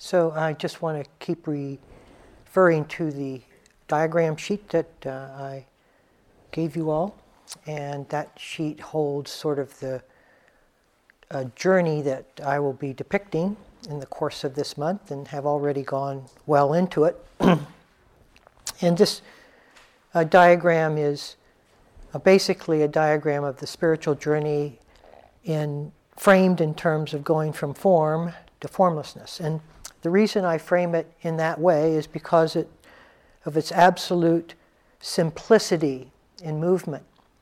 So I just want to keep referring to the diagram sheet that I gave you all. And that sheet holds sort of the journey that I will be depicting in the course of this month and have already gone well into it. And this diagram is basically a diagram of the spiritual journey framed in terms of going from form to formlessness. And the reason I frame it in that way is because of its absolute simplicity in movement.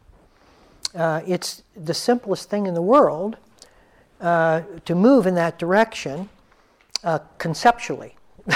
It's the simplest thing in the world to move in that direction conceptually.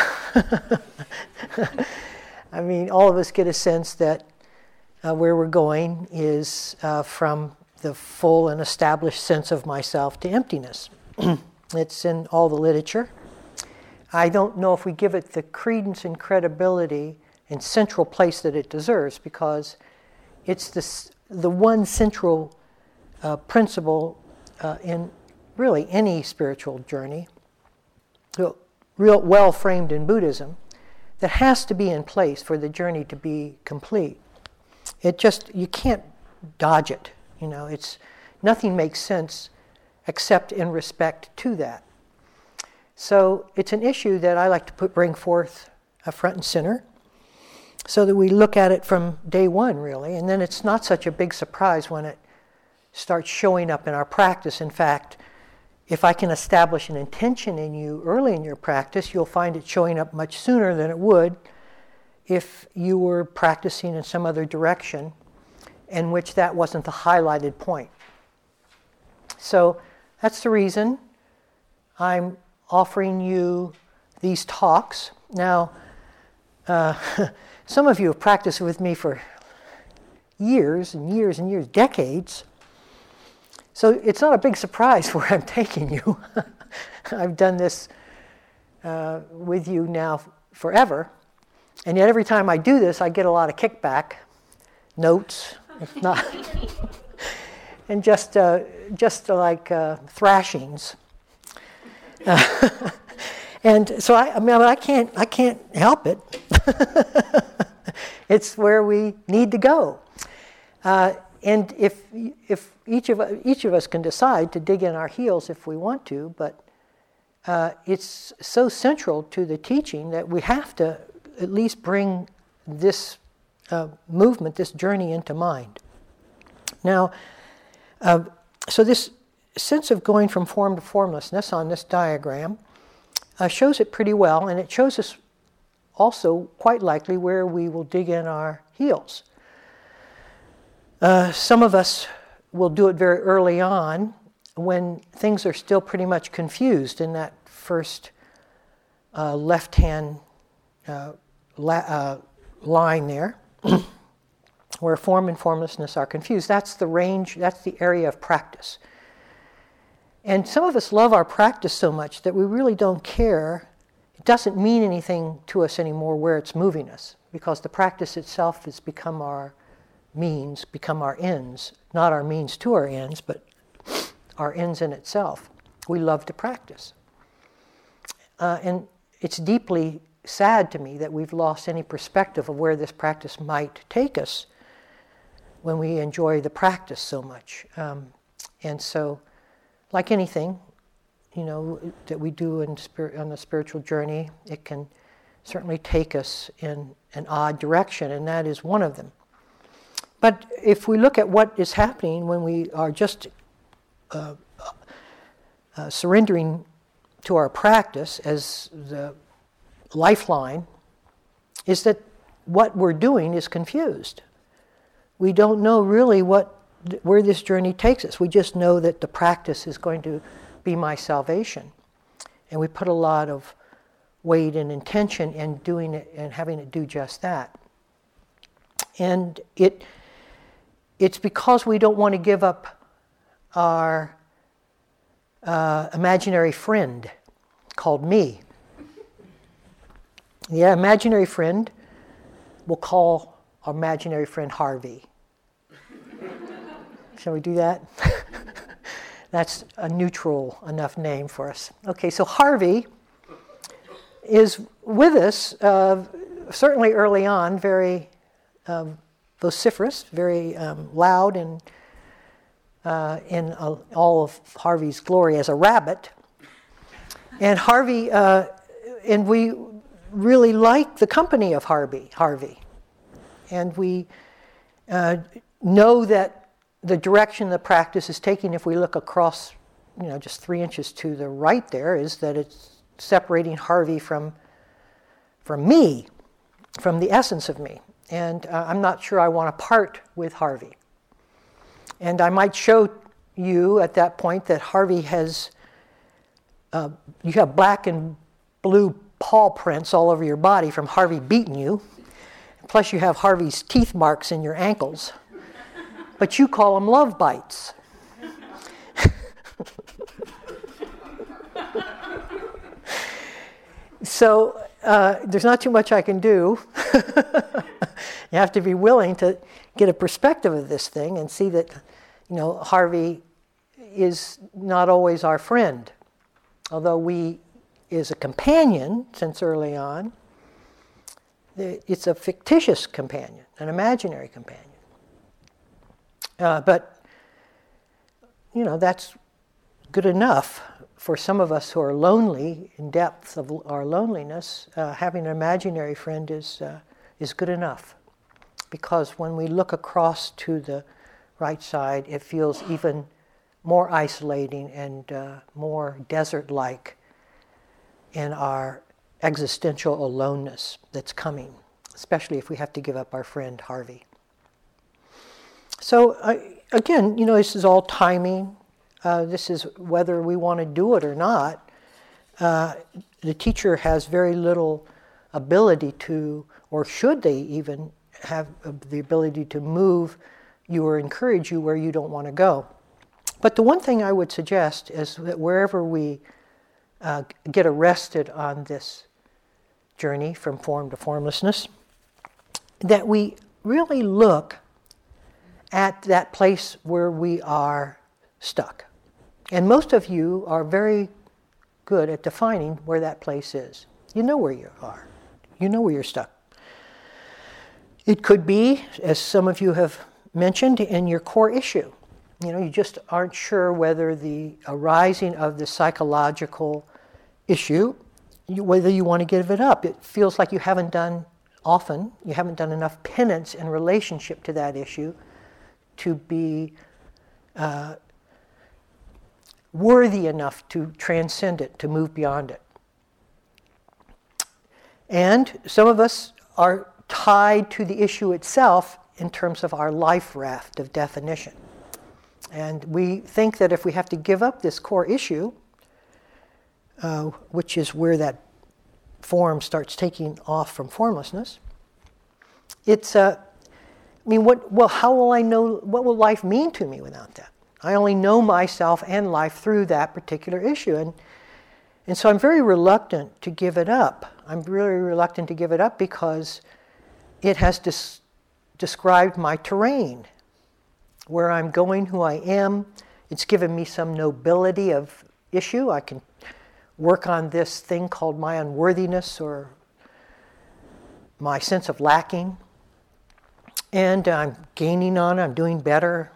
I mean, all of us get a sense that where we're going is from the full and established sense of myself to emptiness. It's in all the literature. I don't know if we give it the credence and credibility and central place that it deserves, because it's the one central principle in really any spiritual journey, real well framed in Buddhism, that has to be in place for the journey to be complete. You can't dodge it. Nothing makes sense except in respect to that. So it's an issue that I like to bring forth front and center, so that we look at it from day one, really, and then it's not such a big surprise when it starts showing up in our practice. In fact, if I can establish an intention in you early in your practice, you'll find it showing up much sooner than it would if you were practicing in some other direction in which that wasn't the highlighted point. So that's the reason I'm offering you these talks. Now, some of you have practiced with me for years and years and years, decades. So it's not a big surprise where I'm taking you. I've done this with you now forever. And yet every time I do this, I get a lot of kickback, notes, if not, and just like thrashings. And so I can't help it. It's where we need to go. And if each of us can decide to dig in our heels if we want to, but it's so central to the teaching that we have to at least bring this movement, this journey into mind. Now, so this sense of going from form to formlessness on this diagram shows it pretty well, and it shows us also quite likely where we will dig in our heels. Some of us will do it very early on when things are still pretty much confused in that first left-hand line there, where form and formlessness are confused. That's the range, that's the area of practice. And some of us love our practice so much that we really don't care. It doesn't mean anything to us anymore where it's moving us, because the practice itself has become our means, become our ends. Not our means to our ends, but our ends in itself. We love to practice. And it's deeply sad to me that we've lost any perspective of where this practice might take us when we enjoy the practice so much. And so, like anything, that we do on the spiritual journey, it can certainly take us in an odd direction, and that is one of them. But if we look at what is happening when we are just surrendering to our practice as the lifeline, is that what we're doing is confused. We don't know really where this journey takes us. We just know that the practice is going to be my salvation. And we put a lot of weight and intention in doing it and having it do just that. And it's because we don't want to give up our imaginary friend called me. The imaginary friend, we'll call our imaginary friend Harvey. Shall we do that? That's a neutral enough name for us. Okay, so Harvey is with us, certainly early on, very vociferous, very loud, and in all of Harvey's glory as a rabbit. And Harvey, and we really like the company of Harvey. And we know that the direction the practice is taking, if we look across, just 3 inches to the right there, is that it's separating Harvey from me, from the essence of me. And I'm not sure I want to part with Harvey. And I might show you at that point that Harvey has, you have black and blue paw prints all over your body from Harvey beating you. Plus you have Harvey's teeth marks in your ankles. But you call them love bites. So there's not too much I can do. You have to be willing to get a perspective of this thing and see that, Harvey is not always our friend. Although we is a companion since early on, it's a fictitious companion, an imaginary companion. But that's good enough for some of us who are lonely, in depth of our loneliness. Having an imaginary friend is good enough, because when we look across to the right side, it feels even more isolating and more desert-like in our existential aloneness that's coming, especially if we have to give up our friend Harvey. So again, this is all timing. This is whether we want to do it or not. The teacher has very little ability to, or should they even have the ability to move you or encourage you where you don't want to go. But the one thing I would suggest is that wherever we get arrested on this journey from form to formlessness, that we really look at that place where we are stuck. And most of you are very good at defining where that place is. You know where you are. You know where you're stuck. It could be, as some of you have mentioned, in your core issue. You just aren't sure whether the arising of the psychological issue, whether you want to give it up. It feels like you haven't done enough penance in relationship to that issue to be worthy enough to transcend it, to move beyond it. And some of us are tied to the issue itself in terms of our life raft of definition. And we think that if we have to give up this core issue, which is where that form starts taking off from formlessness, it's, how will I know, what will life mean to me without that? I only know myself and life through that particular issue. And so I'm very reluctant to give it up. I'm really reluctant to give it up because it has described my terrain, where I'm going, who I am. It's given me some nobility of issue. I can work on this thing called my unworthiness or my sense of lacking. And I'm gaining on it. I'm doing better,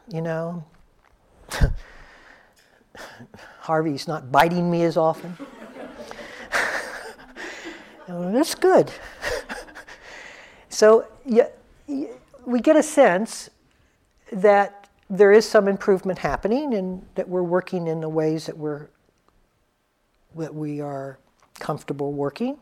Harvey's not biting me as often. That's good. So we get a sense that there is some improvement happening and that we're working in the ways that we are comfortable working.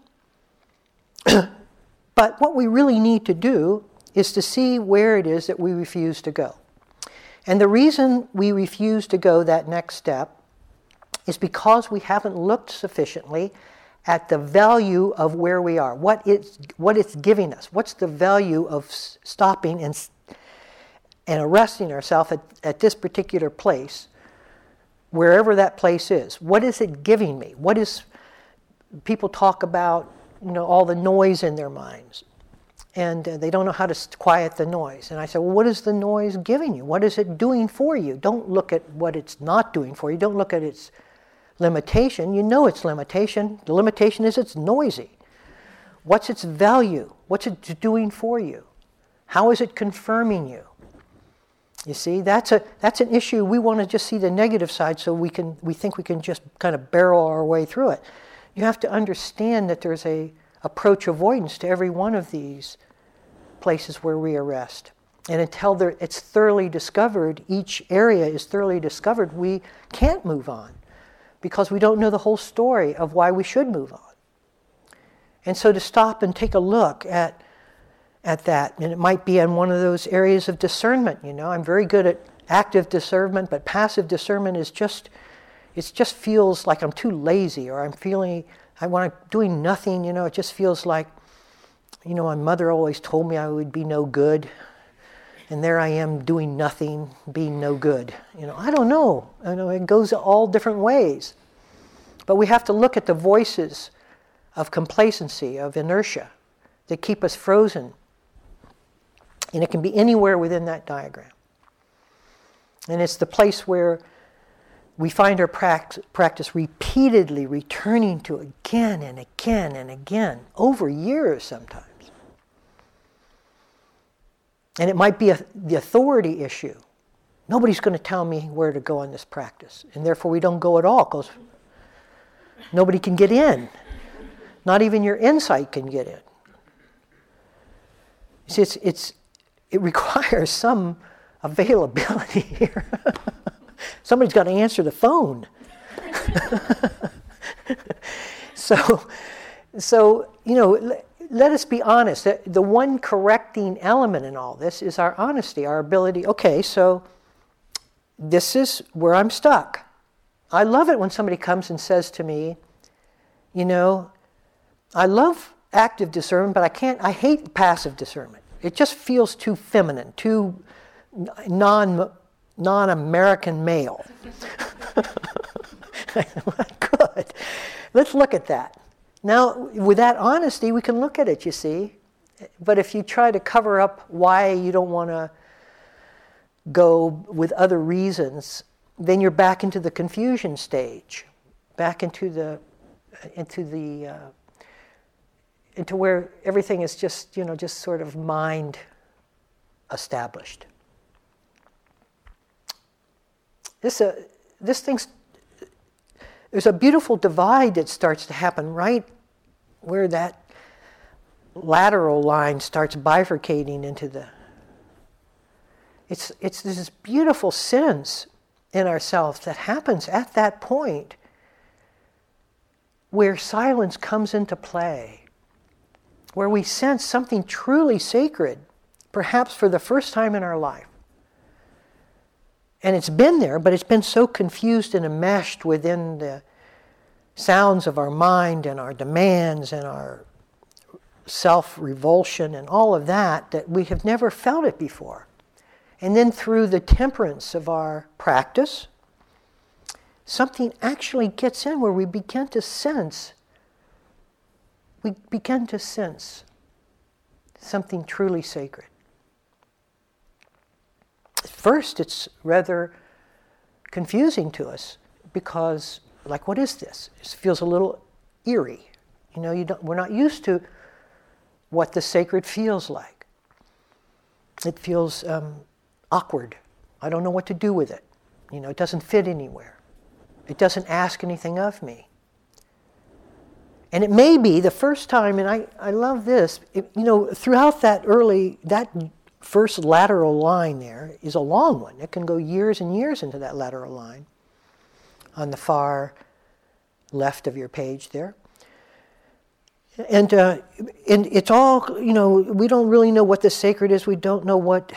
But what we really need to do is to see where it is that we refuse to go. And the reason we refuse to go that next step is because we haven't looked sufficiently at the value of where we are, what it's giving us. What's the value of stopping and arresting ourselves at this particular place, wherever that place is? What is it giving me? People talk about, all the noise in their minds, and they don't know how to quiet the noise. And I say, well, what is the noise giving you? What is it doing for you? Don't look at what it's not doing for you. Don't look at its limitation. You know its limitation. The limitation is it's noisy. What's its value? What's it doing for you? How is it confirming you? You see, that's an issue. We want to just see the negative side so we think we can just kind of barrel our way through it. You have to understand that there's a approach avoidance to every one of these places where we arrest. And until it's thoroughly discovered, each area is thoroughly discovered, we can't move on because we don't know the whole story of why we should move on. And so to stop and take a look at that, and it might be in one of those areas of discernment, I'm very good at active discernment, but passive discernment is just feels like I'm too lazy, or when I'm doing nothing, it just feels like, my mother always told me I would be no good, and there I am doing nothing, being no good. I don't know. I know it goes all different ways. But we have to look at the voices of complacency, of inertia, that keep us frozen. And it can be anywhere within that diagram. And it's the place where we find our practice repeatedly returning to again and again and again, over years sometimes. And it might be the authority issue. Nobody's going to tell me where to go on this practice. And therefore we don't go at all because nobody can get in. Not even your insight can get in. You see, it requires some availability here. Somebody's got to answer the phone. So let us be honest. The one correcting element in all this is our honesty, our ability. Okay, so this is where I'm stuck. I love it when somebody comes and says to me, I love active discernment, but I hate passive discernment. It just feels too feminine, too non-American male. Good. Let's look at that. Now, with that honesty, we can look at it, you see. But if you try to cover up why you don't want to go with other reasons, then you're back into the confusion stage, back into where everything is just sort of mind established. There's a beautiful divide that starts to happen right where that lateral line starts bifurcating into the... It's this beautiful sense in ourselves that happens at that point where silence comes into play, where we sense something truly sacred, perhaps for the first time in our life. And it's been there, but it's been so confused and enmeshed within the sounds of our mind and our demands and our self-revulsion and all of that we have never felt it before. And then through the temperance of our practice, something actually gets in where we begin to sense something truly sacred. At first, it's rather confusing to us because, what is this? It feels a little eerie. We're not used to what the sacred feels like. It feels awkward. I don't know what to do with it. It doesn't fit anywhere. It doesn't ask anything of me. And it may be the first time, and I love this, throughout that first lateral line there is a long one. It can go years and years into that lateral line on the far left of your page there. And it's all, we don't really know what the sacred is. We don't know what,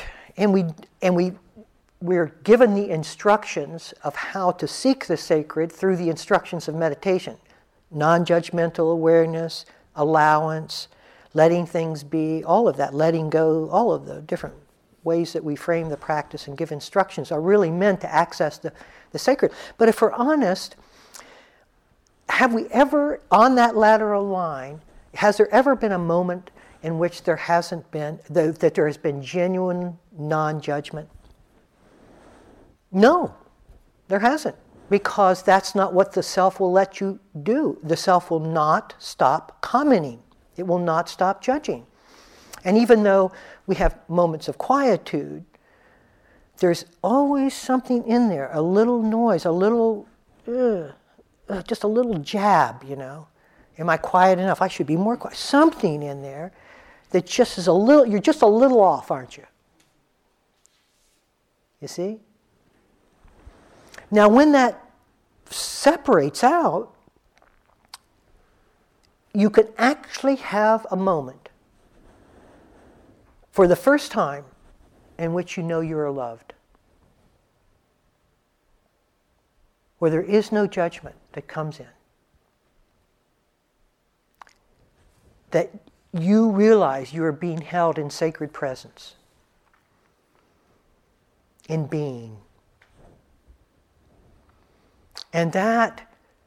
we're given the instructions of how to seek the sacred through the instructions of meditation. Non-judgmental awareness, allowance, letting things be, all of that, letting go, all of the different ways that we frame the practice and give instructions are really meant to access the sacred. But if we're honest, have we ever, on that lateral line, has there ever been a moment in which there hasn't been, that there has been genuine non-judgment? No, there hasn't. Because that's not what the self will let you do. The self will not stop commenting It will not stop judging. And even though we have moments of quietude, there's always something in there, a little noise, a little, just a little jab, Am I quiet enough? I should be more quiet. Something in there that just is you're just a little off, aren't you? You see? Now, when that separates out, you can actually have a moment for the first time in which you know you are loved, where there is no judgment that comes in, that you realize you are being held in sacred presence, in being. And that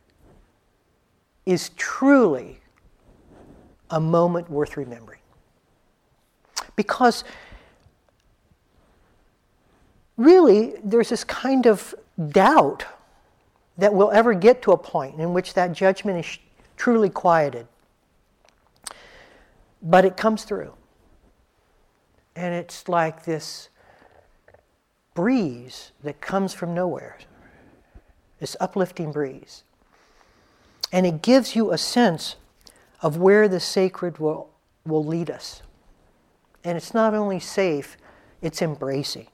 is truly a moment worth remembering. Because really, there's this kind of doubt that we'll ever get to a point in which that judgment is truly quieted. But it comes through. And it's like this breeze that comes from nowhere. This uplifting breeze. And it gives you a sense of where the sacred will lead us. And it's not only safe, it's embracing.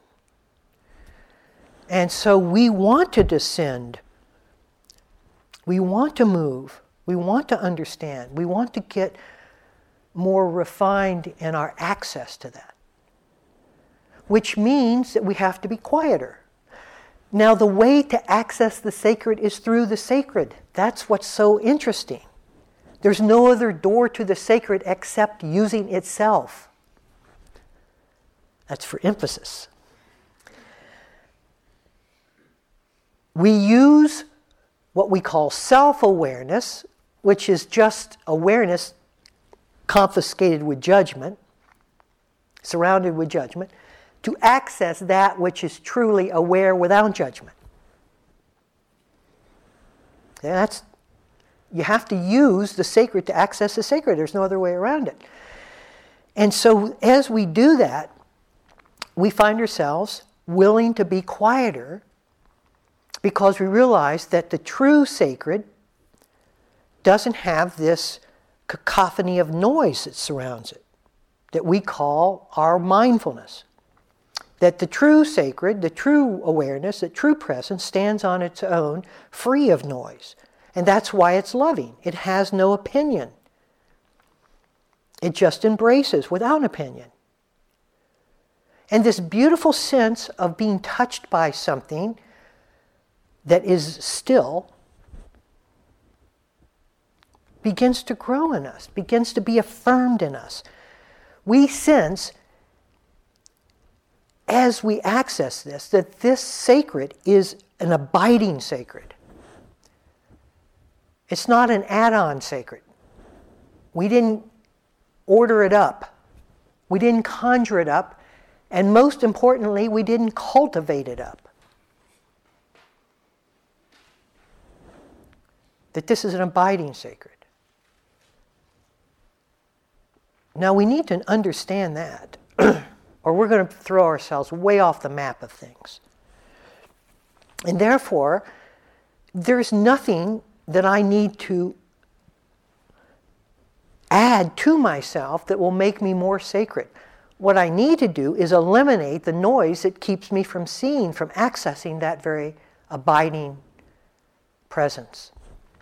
And so we want to descend. We want to move. We want to understand. We want to get more refined in our access to that. Which means that we have to be quieter. Now, the way to access the sacred is through the sacred. That's what's so interesting. There's no other door to the sacred except using itself. That's for emphasis. We use what we call self-awareness, which is just awareness confiscated with judgment, surrounded with judgment, to access that which is truly aware without judgment. You have to use the sacred to access the sacred. There's no other way around it. And so as we do that, we find ourselves willing to be quieter because we realize that the true sacred doesn't have this cacophony of noise that surrounds it, that we call our mindfulness. That the true sacred, the true awareness, the true presence stands on its own, free of noise. And that's why it's loving. It has no opinion. It just embraces without opinion. And this beautiful sense of being touched by something that is still begins to grow in us, begins to be affirmed in us. We sense, as we access this, that this sacred is an abiding sacred. It's not an add-on sacred. We didn't order it up. We didn't conjure it up. And most importantly, we didn't cultivate it up. That this is an abiding sacred. Now we need to understand that, or we're going to throw ourselves way off the map of things. And therefore, there's nothing that I need to add to myself that will make me more sacred. What I need to do is eliminate the noise that keeps me from seeing, from accessing that very abiding presence.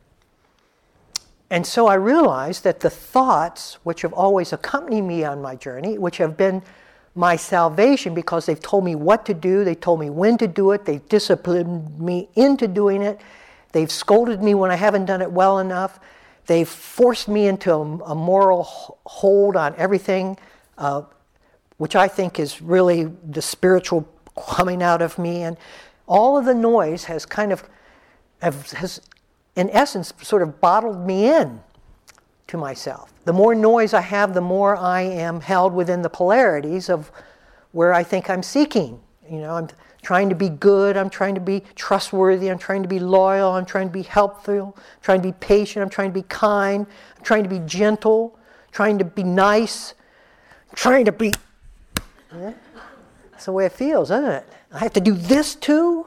And so I realized that the thoughts which have always accompanied me on my journey, which have been my salvation because they've told me what to do, they told me when to do it, they've disciplined me into doing it, they've scolded me when I haven't done it well enough, they've forced me into a moral hold on everything, which I think is really the spiritual coming out of me. And all of the noise has has in essence sort of bottled me in to myself. The more noise I have, the more I am held within the polarities of where I think I'm seeking. I'm trying to be good, I'm trying to be trustworthy, I'm trying to be loyal, I'm trying to be helpful, I'm trying to be patient, I'm trying to be kind, I'm trying to be gentle, I'm trying to be nice, trying to be... Yeah? That's the way it feels, isn't it? I have to do this too?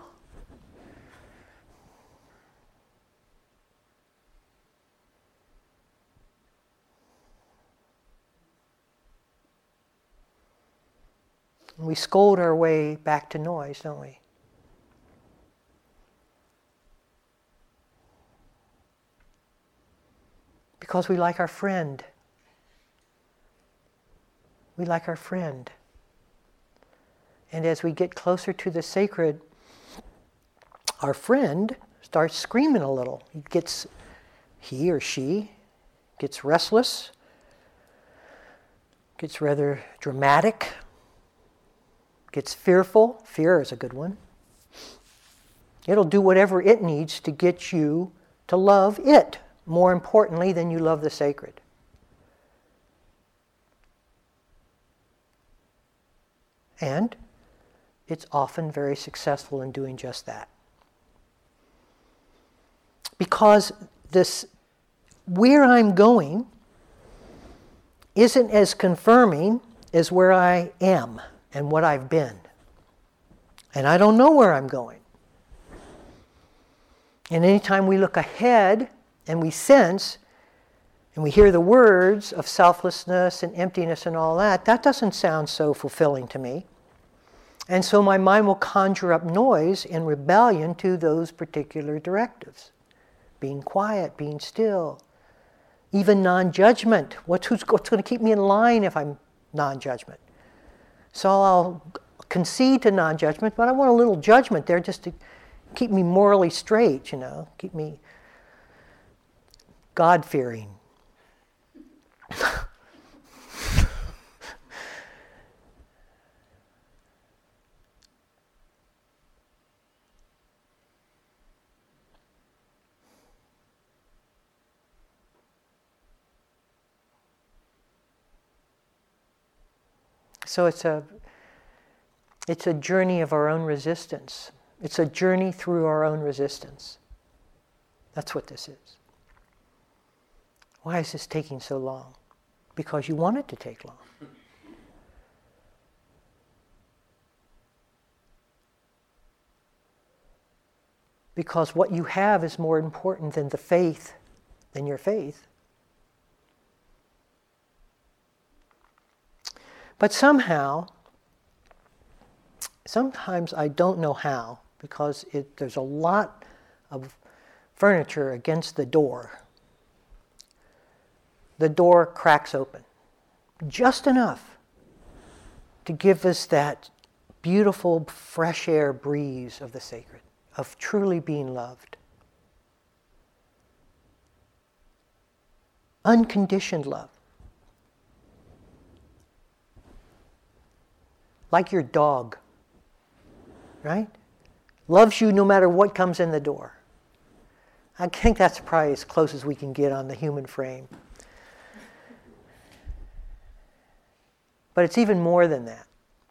We scold our way back to noise, don't we? Because we like our friend. We like our friend. And as we get closer to the sacred, our friend starts screaming a little. He or she gets restless, gets rather dramatic, gets fearful. Fear is a good one. It'll do whatever it needs to get you to love it more importantly than you love the sacred. And it's often very successful in doing just that. Because this, where I'm going, isn't as confirming as where I am and what I've been. And I don't know where I'm going. And anytime we look ahead and we sense and we hear the words of selflessness and emptiness and all that, that doesn't sound so fulfilling to me. And so my mind will conjure up noise in rebellion to those particular directives. Being quiet, being still, even non-judgment. What's going to keep me in line if I'm non-judgment? So I'll concede to non-judgment, but I want a little judgment there just to keep me morally straight, keep me God-fearing. So it's a journey of our own resistance. It's a journey through our own resistance. That's what this is. Why is this taking so long? Because you want it to take long. Because what you have is more important than your faith. But somehow, sometimes I don't know how, because there's a lot of furniture against the door. The door cracks open, just enough to give us that beautiful fresh air breeze of the sacred, of truly being loved. Unconditioned love. Like your dog, right? Loves you no matter what comes in the door. I think that's probably as close as we can get on the human frame. But it's even more than that.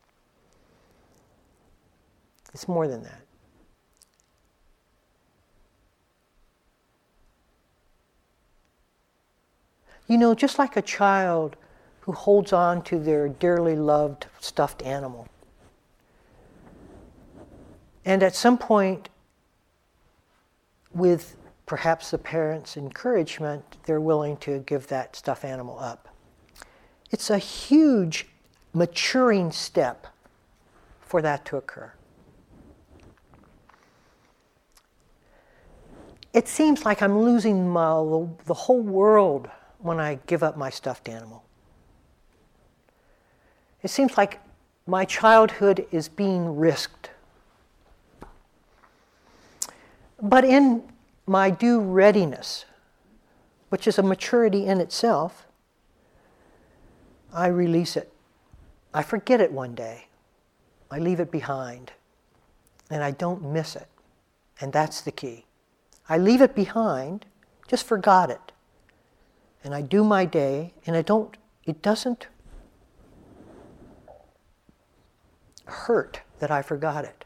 It's more than that. Just like a child who holds on to their dearly loved stuffed animal. And at some point, with perhaps the parents' encouragement, they're willing to give that stuffed animal up. It's a huge maturing step for that to occur. It seems like I'm losing the whole world when I give up my stuffed animal. It seems like my childhood is being risked. But in my due readiness, which is a maturity in itself, I release it. I forget it one day. I leave it behind. And I don't miss it. And that's the key. I leave it behind, just forgot it. And I do my day, and it doesn't hurt that I forgot it.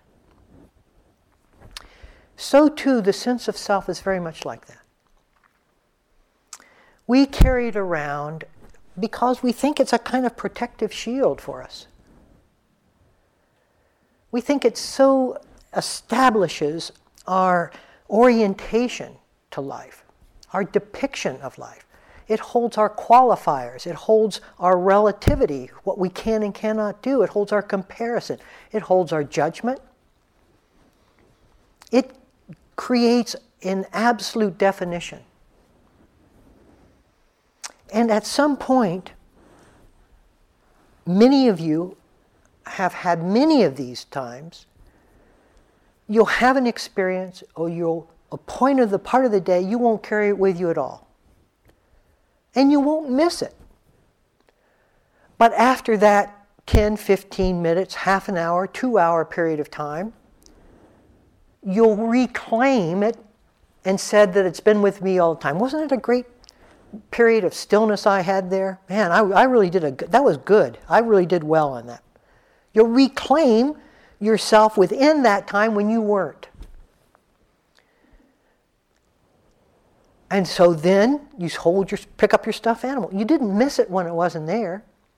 So too, the sense of self is very much like that. We carry it around because we think it's a kind of protective shield for us. We think it so establishes our orientation to life, our depiction of life. It holds our qualifiers. It holds our relativity, what we can and cannot do. It holds our comparison. It holds our judgment. It creates an absolute definition. And at some point, many of you have had many of these times. You'll have an experience, or a part of the day, you won't carry it with you at all. And you won't miss it. But after that 10, 15 minutes, half an hour, 2-hour period of time, you'll reclaim it and said that it's been with me all the time. Wasn't it a great period of stillness I had there? Man, I really did that was good. I really did well on that. You'll reclaim yourself within that time when you weren't. And so then you pick up your stuffed animal. You didn't miss it when it wasn't there.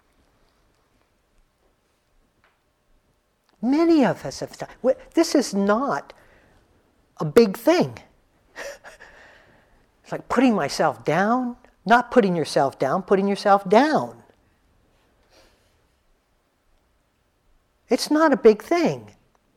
Many of us have done. This is not a big thing. It's like putting myself down, not putting yourself down, putting yourself down. It's not a big thing.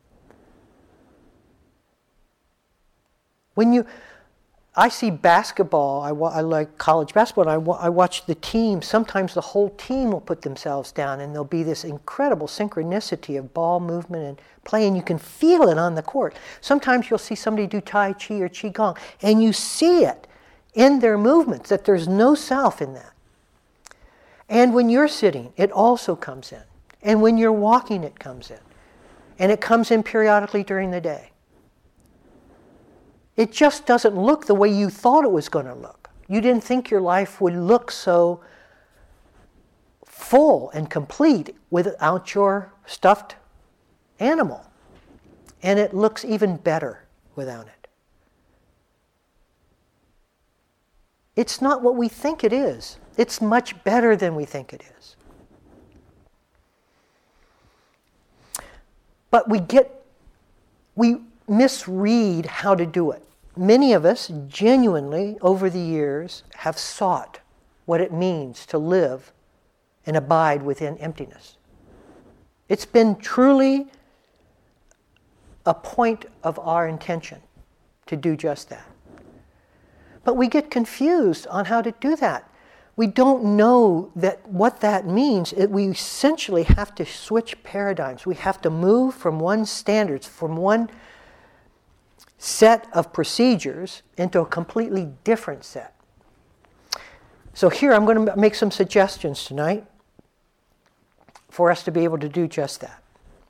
I see basketball, I like college basketball, and I watch the team. Sometimes the whole team will put themselves down, and there'll be this incredible synchronicity of ball movement and play, and you can feel it on the court. Sometimes you'll see somebody do Tai Chi or Qigong, and you see it in their movements, that there's no self in that. And when you're sitting, it also comes in. And when you're walking, it comes in. And it comes in periodically during the day. It just doesn't look the way you thought it was going to look. You didn't think your life would look so full and complete without your stuffed animal. And it looks even better without it. It's not what we think it is. It's much better than we think it is. But we misread how to do it. Many of us genuinely, over the years, have sought what it means to live and abide within emptiness. It's been truly a point of our intention to do just that. But we get confused on how to do that. We don't know what that means. We essentially have to switch paradigms. We have to move from one standards, from one set of procedures into a completely different set. So here I'm going to make some suggestions tonight for us to be able to do just that.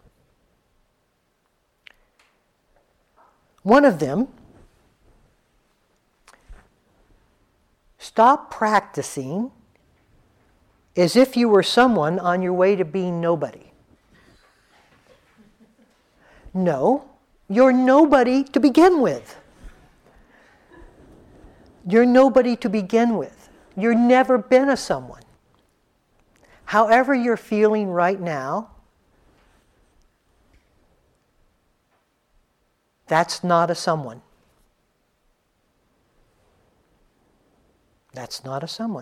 One of them, stop practicing as if you were someone on your way to being nobody. No, you're nobody to begin with. You're nobody to begin with. You've never been a someone. However you're feeling right now, that's not a someone. That's not a someone.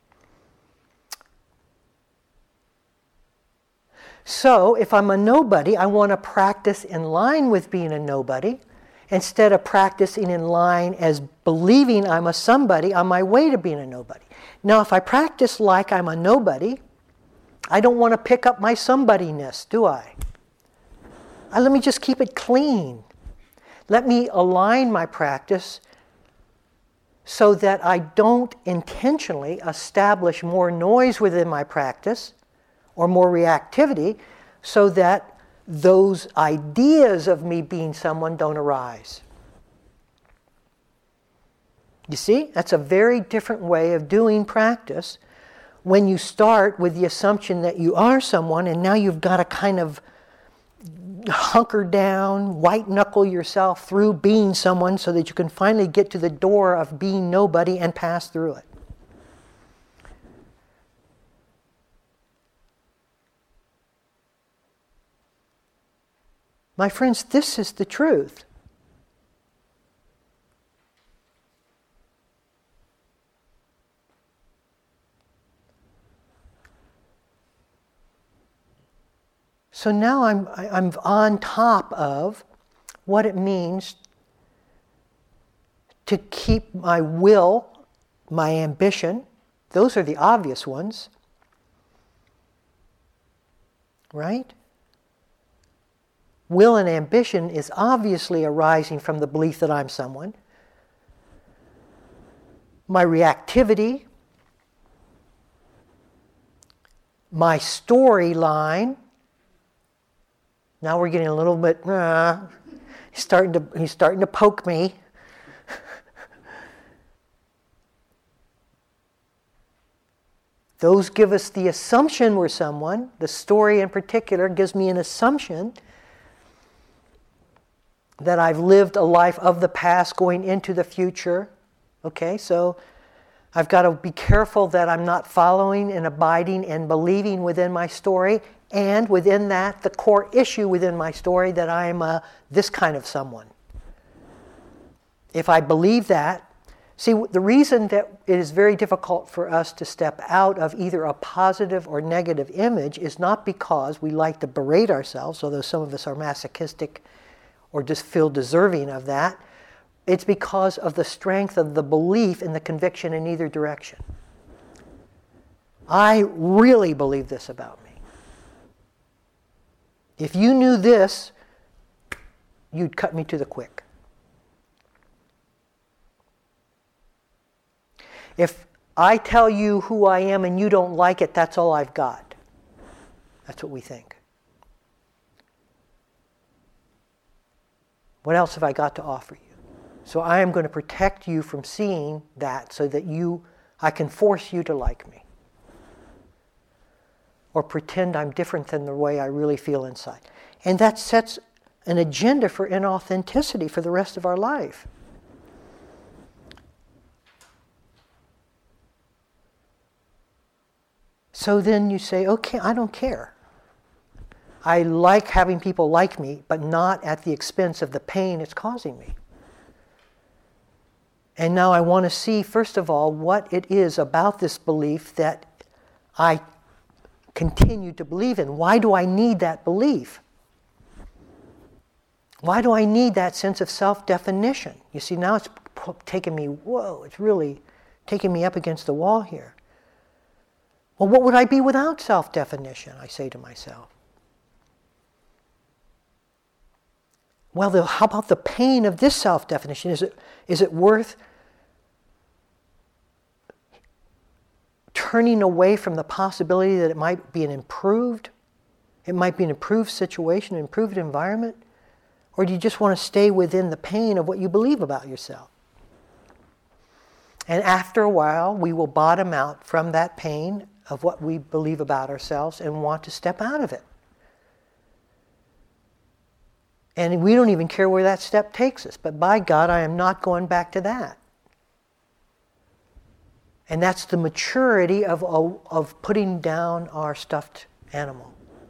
So, if I'm a nobody, I want to practice in line with being a nobody, instead of practicing in line as believing I'm a somebody on my way to being a nobody. Now, if I practice like I'm a nobody, I don't want to pick up my somebodyness, do I? Let me just keep it clean. Let me align my practice so that I don't intentionally establish more noise within my practice or more reactivity, so that those ideas of me being someone don't arise. You see, that's a very different way of doing practice when you start with the assumption that you are someone, and now you've got to kind of hunker down, white knuckle yourself through being someone so that you can finally get to the door of being nobody and pass through it. My friends, this is the truth. So now I'm on top of what it means to keep my will, my ambition. Those are the obvious ones. Right? Will and ambition is obviously arising from the belief that I'm someone. My reactivity, my storyline. Now we're getting a little bit, he's starting to poke me. Those give us the assumption we're someone. The story in particular gives me an assumption that I've lived a life of the past going into the future. Okay, so I've got to be careful that I'm not following and abiding and believing within my story, and within that, the core issue within my story that I am this kind of someone. If I believe that, see, the reason that it is very difficult for us to step out of either a positive or negative image is not because we like to berate ourselves, although some of us are masochistic or just feel deserving of that. It's because of the strength of the belief and the conviction in either direction. I really believe this about me. If you knew this, you'd cut me to the quick. If I tell you who I am and you don't like it, that's all I've got. That's what we think. What else have I got to offer you? So I am going to protect you from seeing that so that I can force you to like me. Or pretend I'm different than the way I really feel inside. And that sets an agenda for inauthenticity for the rest of our life. So then you say, okay, I don't care. I like having people like me, but not at the expense of the pain it's causing me. And now I want to see, first of all, what it is about this belief that I continue to believe in. Why do I need that belief? Why do I need that sense of self-definition? You see, now it's taking me, it's really taking me up against the wall here. Well, what would I be without self-definition, I say to myself. Well, how about the pain of this self-definition? Is it worth turning away from the possibility that it might be an improved situation, an improved environment? Or do you just want to stay within the pain of what you believe about yourself? And after a while, we will bottom out from that pain of what we believe about ourselves and want to step out of it. And we don't even care where that step takes us. But by God, I am not going back to that. And that's the maturity of putting down our stuffed animal.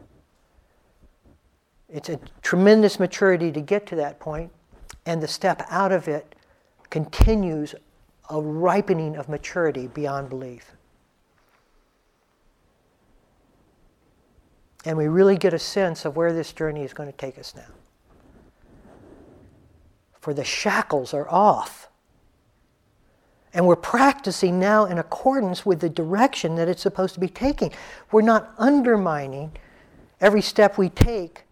It's a tremendous maturity to get to that point, and the step out of it continues a ripening of maturity beyond belief. And we really get a sense of where this journey is going to take us now. For the shackles are off. And we're practicing now in accordance with the direction that it's supposed to be taking. We're not undermining every step we take,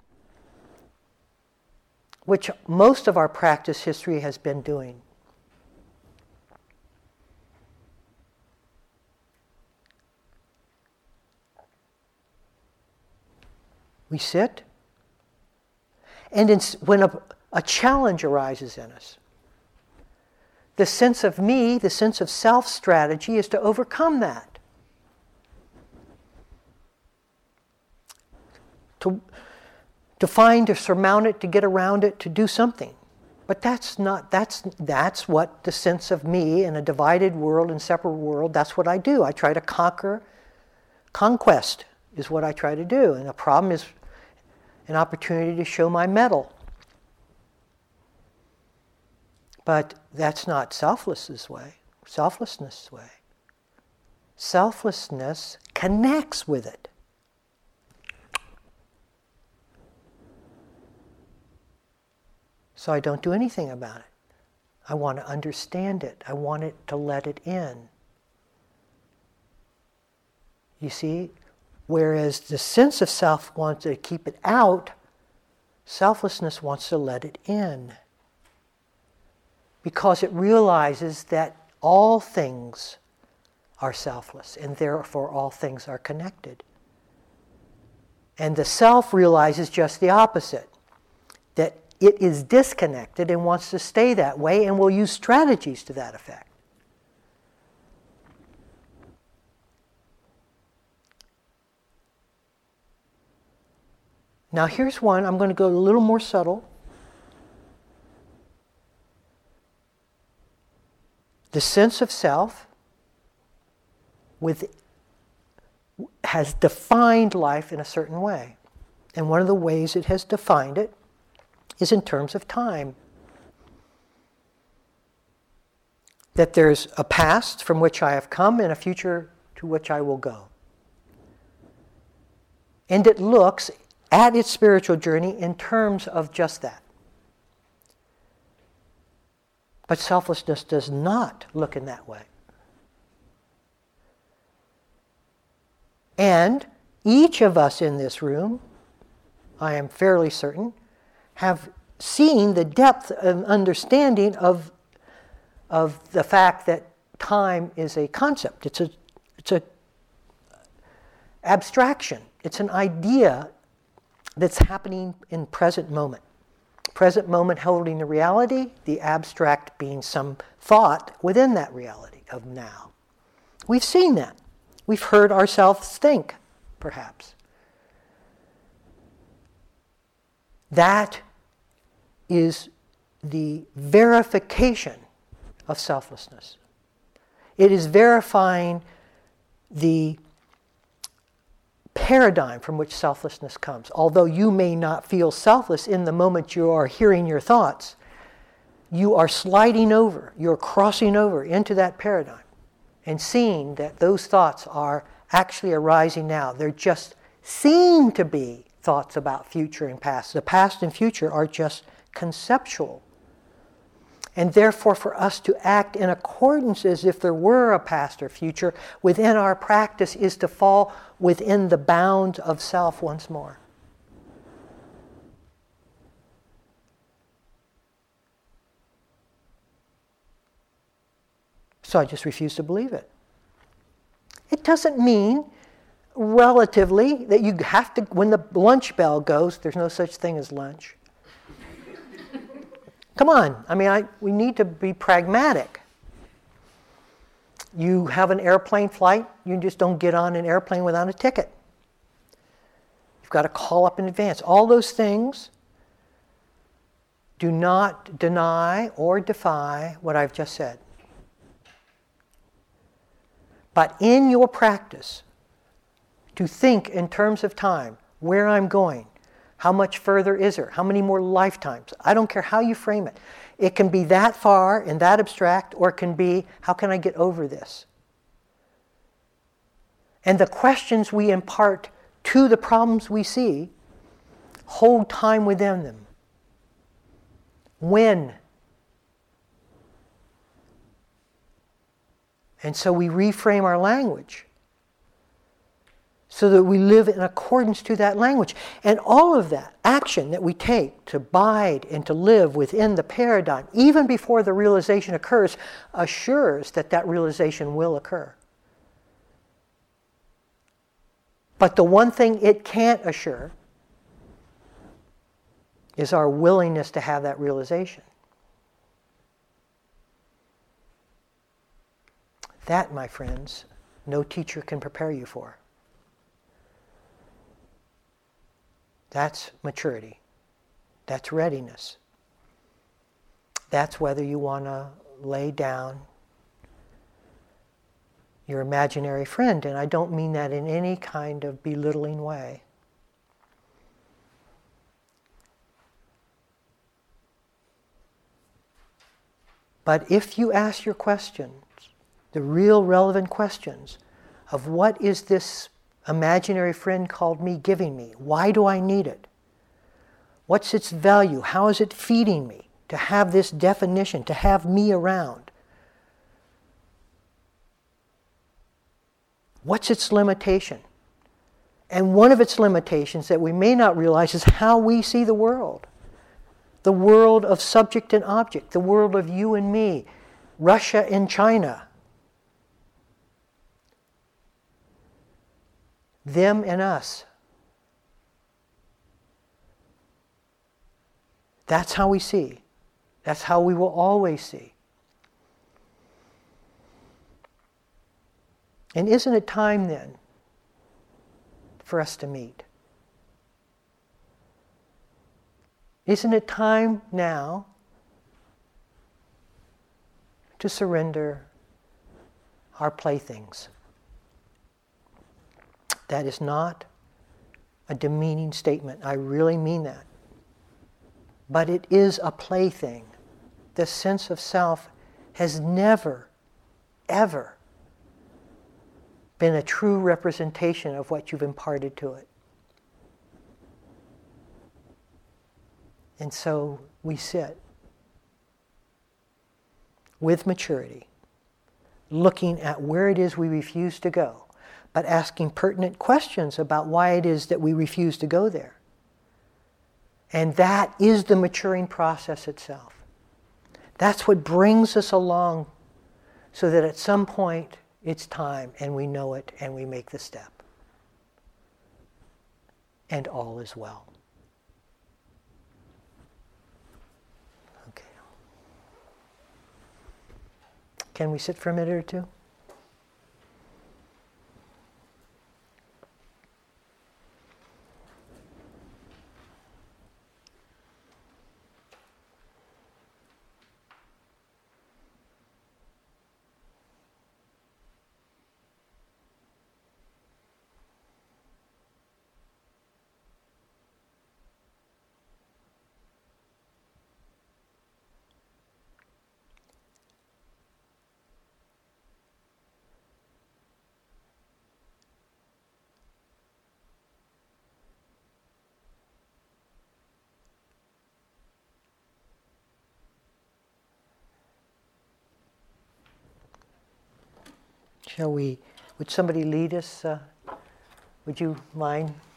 which most of our practice history has been doing. We sit, and when a challenge arises in us, the sense of me, the sense of self strategy is to overcome that. To find, to surmount it, to get around it, to do something. But that's what the sense of me in a divided world and separate world, that's what I do. I try to conquer. Conquest is what I try to do. And the problem is, an opportunity to show my mettle. But that's not selflessness' way. Selflessness connects with it. So I don't do anything about it. I want to understand it. I want it to let it in. You see? Whereas the sense of self wants to keep it out, selflessness wants to let it in. Because it realizes that all things are selfless, and therefore all things are connected. And the self realizes just the opposite, that it is disconnected and wants to stay that way, and will use strategies to that effect. Now here's one, I'm going to go a little more subtle. The sense of self has defined life in a certain way. And one of the ways it has defined it is in terms of time. That there's a past from which I have come and a future to which I will go. And it looks at its spiritual journey in terms of just that. But selflessness does not look in that way. And each of us in this room, I am fairly certain, have seen the depth and understanding of the fact that time is a concept. It's a abstraction. It's an idea that's happening in present moment. Present moment holding the reality, the abstract being some thought within that reality of now. We've seen that. We've heard ourselves think, perhaps. That is the verification of selflessness. It is verifying the paradigm from which selflessness comes. Although you may not feel selfless in the moment you are hearing your thoughts, you are sliding over, you're crossing over into that paradigm and seeing that those thoughts are actually arising now. They're just seen to be thoughts about future and past. The past and future are just conceptual. And therefore, for us to act in accordance as if there were a past or future within our practice is to fall within the bounds of self once more. So I just refuse to believe it. It doesn't mean, relatively, that you have to, when the lunch bell goes, there's no such thing as lunch. Come on, we need to be pragmatic. You have an airplane flight, you just don't get on an airplane without a ticket. You've got to call up in advance. All those things do not deny or defy what I've just said. But in your practice, to think in terms of time, where I'm going, how much further is there? How many more lifetimes? I don't care how you frame it. It can be that far and that abstract, or it can be, how can I get over this? And the questions we impart to the problems we see hold time within them. When? And so we reframe our language so that we live in accordance to that language. And all of that action that we take to abide and to live within the paradigm, even before the realization occurs, assures that that realization will occur. But the one thing it can't assure is our willingness to have that realization. That, my friends, no teacher can prepare you for. That's maturity. That's readiness. That's whether you want to lay down your imaginary friend, and I don't mean that in any kind of belittling way. But if you ask your questions, the real relevant questions of what is this imaginary friend called me giving me? Why do I need it? What's its value? How is it feeding me? To have this definition, to have me around. What's its limitation? And one of its limitations that we may not realize is how we see the world. The world of subject and object, the world of you and me, Russia and China, them and us. That's how we see. That's how we will always see. And isn't it time then for us to meet? Isn't it time now to surrender our playthings? That is not a demeaning statement. I really mean that. But it is a plaything. The sense of self has never, ever been a true representation of what you've imparted to it. And so we sit with maturity, looking at where it is we refuse to go, but asking pertinent questions about why it is that we refuse to go there. And that is the maturing process itself. That's what brings us along so that at some point it's time and we know it and we make the step. And all is well. Okay. Can we sit for a minute or two? Would somebody lead us? Would you mind